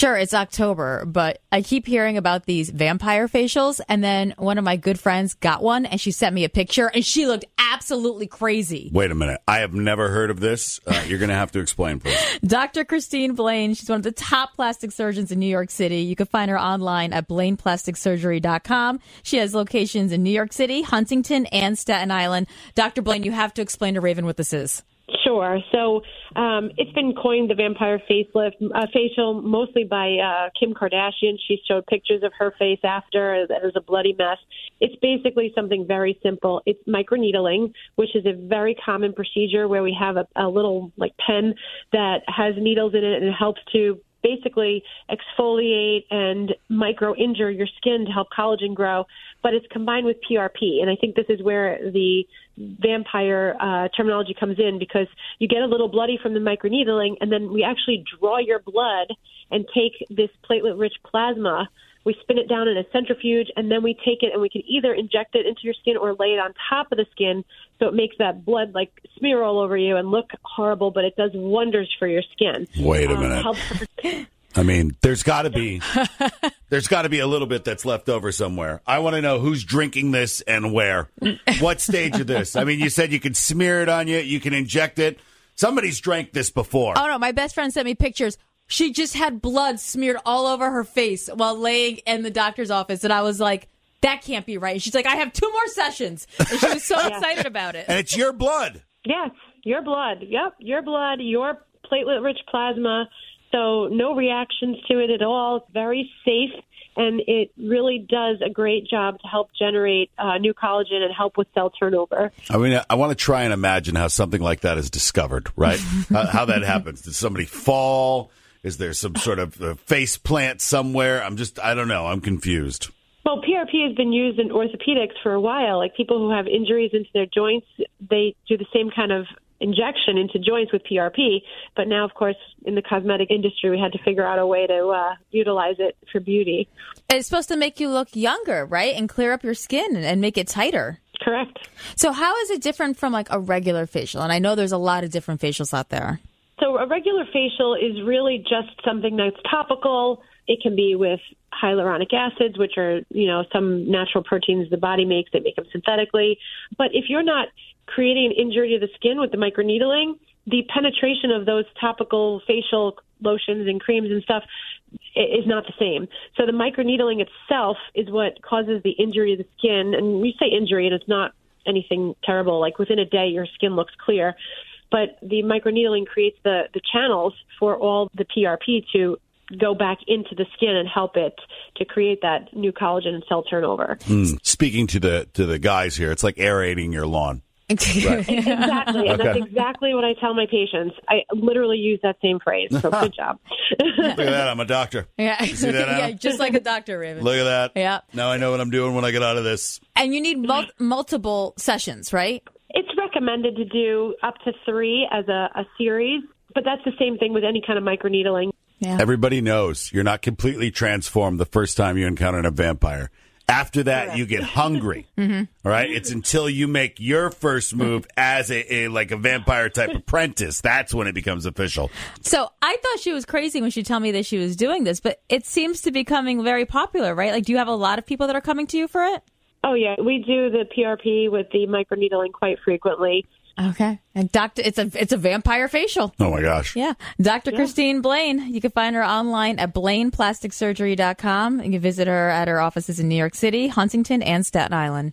Sure, it's October, but I keep hearing about these vampire facials, and then one of my good friends got one, and she sent me a picture, and she looked absolutely crazy. Wait a minute. I have never heard of this. You're going to have to explain, please. Dr. Christine Blaine, she's one of the top plastic surgeons in New York City. You can find her online at blaineplasticsurgery.com. She has locations in New York City, Huntington, and Staten Island. Dr. Blaine, you have to explain to Raven what this is. Sure. So it's been coined the vampire facelift facial mostly by Kim Kardashian. She showed pictures of her face after. It was a bloody mess. It's basically something very simple. It's microneedling, which is a very common procedure where we have a little pen that has needles in it, and it helps to basically exfoliate and micro-injure your skin to help collagen grow, but it's combined with PRP. And I think this is where the vampire terminology comes in, because you get a little bloody from the microneedling, and then we actually draw your blood and take this platelet-rich plasma. We spin it down in a centrifuge, and then we take it and we can either inject it into your skin or lay it on top of the skin, so it makes that blood smear all over you and look horrible, but it does wonders for your skin. Wait a minute. I mean, there's got to be a little bit that's left over somewhere. I want to know who's drinking this and where. What stage of this? I mean, you said you can smear it on you, you can inject it. Somebody's drank this before. Oh, no, my best friend sent me pictures. She just had blood smeared all over her face while laying in the doctor's office. And I was like, that can't be right. And she's like, I have 2 more sessions. And she was so excited about it. And it's your blood. Yes, your blood. Yep, your blood, your platelet-rich plasma. So no reactions to it at all. It's very safe, and it really does a great job to help generate new collagen and help with cell turnover. I mean, I want to try and imagine how something like that is discovered, right? How that happens. Did somebody fall? Is there some sort of face plant somewhere? I don't know. I'm confused. Well, PRP has been used in orthopedics for a while. Like people who have injuries into their joints, they do the same kind of injection into joints with PRP. But now, of course, in the cosmetic industry, we had to figure out a way to utilize it for beauty. It's supposed to make you look younger, right? And clear up your skin and make it tighter. Correct. So how is it different from a regular facial? And I know there's a lot of different facials out there. So a regular facial is really just something that's topical. It can be with hyaluronic acids, which are, some natural proteins the body makes. They make them synthetically. But if you're not creating an injury to the skin with the microneedling, the penetration of those topical facial lotions and creams and stuff is not the same. So the microneedling itself is what causes the injury to the skin. And we say injury, and it's not anything terrible. Like within a day, your skin looks clear. But the microneedling creates the channels for all the PRP to go back into the skin and help it to create that new collagen and cell turnover. Speaking to the guys here, it's like aerating your lawn. Right. Exactly. And that's exactly what I tell my patients. I literally use that same phrase. So good job. Look at that. I'm a doctor. Yeah. See that now? Yeah, just like a doctor, Raven. Look at that. Yeah. Now I know what I'm doing when I get out of this. And you need multiple sessions, right? It's recommended to do up to 3 as a series, but that's the same thing with any kind of microneedling. Yeah. Everybody knows you're not completely transformed the first time you encounter a vampire. After that, Correct. you get hungry. All right? It's until you make your first move as a vampire type apprentice. That's when it becomes official. So I thought she was crazy when she told me that she was doing this, but it seems to be becoming very popular, right? Do you have a lot of people that are coming to you for it? Oh, yeah. We do the PRP with the microneedling quite frequently. Okay. And it's a vampire facial. Oh, my gosh. Yeah. Dr. Christine Blaine. You can find her online at blaineplasticsurgery.com. You can visit her at her offices in New York City, Huntington, and Staten Island.